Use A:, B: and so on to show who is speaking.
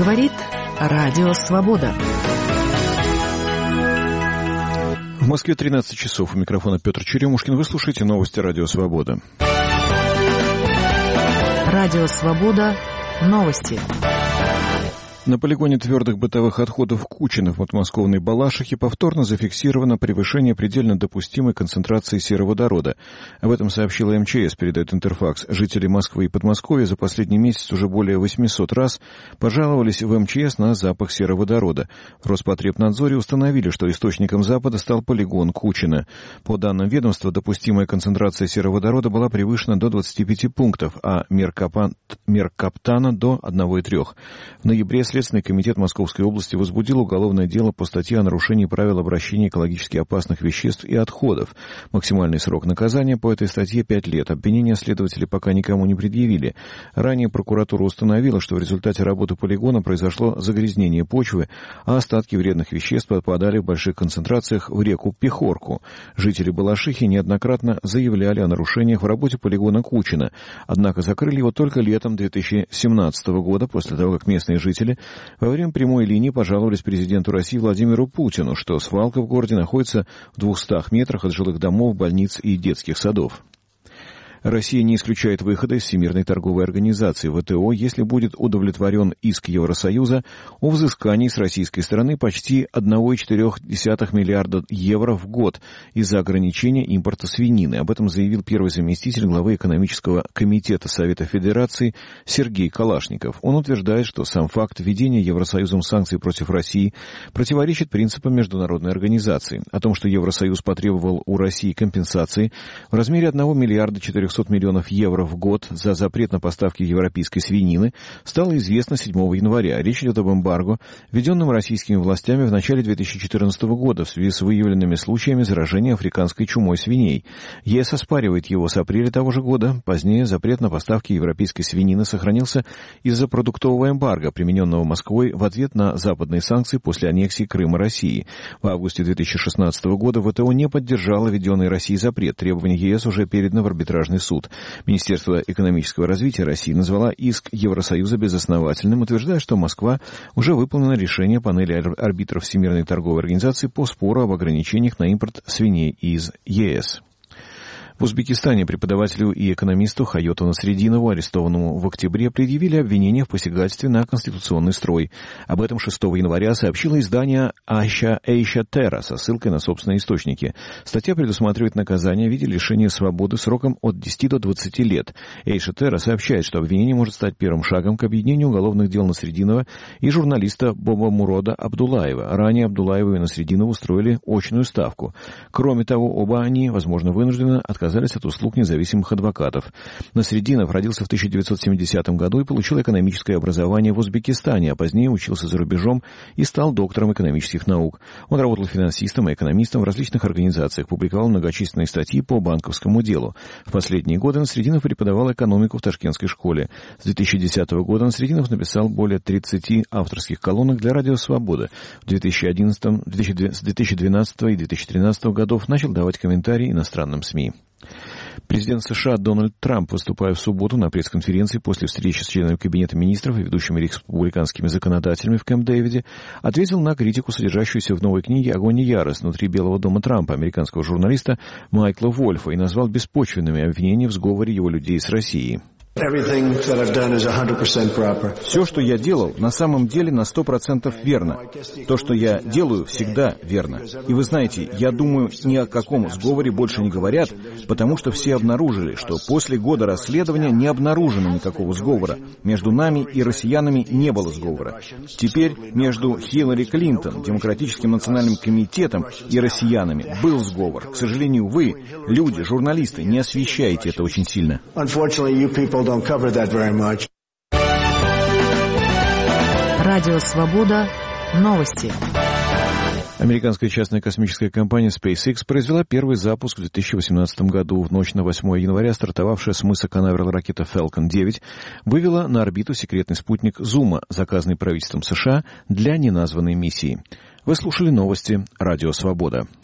A: Говорит Радио Свобода.
B: В Москве 13 часов. У микрофона Петр Черемушкин. Вы слушаете новости Радио Свобода.
A: Радио Свобода. Новости.
B: На полигоне твердых бытовых отходов Кучино в подмосковной Балашихе повторно зафиксировано превышение предельно допустимой концентрации сероводорода. Об этом сообщила МЧС, передает Интерфакс. Жители Москвы и Подмосковья за последний месяц уже более 800 раз пожаловались в МЧС на запах сероводорода. В Роспотребнадзоре установили, что источником запада стал полигон Кучино. По данным ведомства, допустимая концентрация сероводорода была превышена до 25 пунктов, а меркаптана до 1,3. В ноябре Следственный комитет Московской области возбудил уголовное дело по статье о нарушении правил обращения экологически опасных веществ и отходов. Максимальный срок наказания по этой статье 5 лет. Обвинения следователи пока никому не предъявили. Ранее прокуратура установила, что в результате работы полигона произошло загрязнение почвы, а остатки вредных веществ попадали в больших концентрациях в реку Пехорку. Жители Балашихи неоднократно заявляли о нарушениях в работе полигона Кучино, однако закрыли его только летом 2017 года, после того, как местные жители во время прямой линии пожаловались президенту России Владимиру Путину, что свалка в городе находится в 200 метрах от жилых домов, больниц и детских садов. Россия не исключает выхода из Всемирной торговой организации ВТО, если будет удовлетворен иск Евросоюза о взыскании с российской стороны почти 1,4 миллиарда евро в год из-за ограничения импорта свинины. Об этом заявил первый заместитель главы экономического комитета Совета Федерации Сергей Калашников. Он утверждает, что сам факт введения Евросоюзом санкций против России противоречит принципам международной организации. О том, что Евросоюз потребовал у России компенсации в размере 1 миллиарда 400 миллионов евро в год за запрет на поставки европейской свинины, стало известно 7 января. Речь идет об эмбарго, введенном российскими властями в начале 2014 года в связи с выявленными случаями заражения африканской чумой свиней. ЕС оспаривает его с апреля того же года. Позднее запрет на поставки европейской свинины сохранился из-за продуктового эмбарго, примененного Москвой в ответ на западные санкции после аннексии Крыма России. В августе 2016 года ВТО не поддержало введенный Россией запрет. Требования ЕС уже переданы в арбитражный суд. Министерство экономического развития России назвало иск Евросоюза безосновательным, утверждая, что Москва уже выполнила решение панели арбитров Всемирной торговой организации по спору об ограничениях на импорт свиней из ЕС. В Узбекистане преподавателю и экономисту Хайоту Насрединову, арестованному в октябре, предъявили обвинение в посягательстве на конституционный строй. Об этом 6 января сообщило издание Эйша Терра со ссылкой на собственные источники. Статья предусматривает наказание в виде лишения свободы сроком от 10 до 20 лет. Эйша Терра сообщает, что обвинение может стать первым шагом к объединению уголовных дел Насрединова и журналиста Бобамурода Абдулаева. Ранее Абдулаеву и Насрединову устроили очную ставку. Кроме того, оба они, возможно, вынуждены отказались от услуг независимых адвокатов. Насрединов родился в 1970 году и получил экономическое образование в Узбекистане, а позднее учился за рубежом и стал доктором экономических наук. Он работал финансистом и экономистом в различных организациях, публиковал многочисленные статьи по банковскому делу. В последние годы Насрединов преподавал экономику в Ташкентской школе. С 2010 года Насрединов написал более 30 авторских колонок для Радио Свобода. С 2012 и 2013 годов начал давать комментарии иностранным СМИ. Президент США Дональд Трамп, выступая в субботу на пресс-конференции после встречи с членами Кабинета министров и ведущими республиканскими законодателями в Кэмп-Дэвиде, ответил на критику, содержащуюся в новой книге «Огонь и ярость» внутри Белого дома Трампа американского журналиста Майкла Вольфа и назвал беспочвенными обвинения в сговоре его людей с Россией.
C: Все, что я делал, на самом деле на 100% верно. То, что я делаю, всегда верно. И вы знаете, я думаю, ни о каком сговоре больше не говорят, потому что все обнаружили, что после года расследования не обнаружено никакого сговора. Между нами и россиянами не было сговора. Теперь между Хиллари Клинтон, Демократическим национальным комитетом и россиянами был сговор. К сожалению, вы, люди, журналисты, не освещаете это очень сильно.
A: Радио Свобода. Новости.
B: Американская частная космическая компания SpaceX произвела первый запуск в 2018 году. В ночь на 8 января стартовавшая с мыса Канаверал ракета Falcon 9 вывела на орбиту секретный спутник Зума, заказанный правительством США для неназванной миссии. Вы слушали новости Радио Свобода.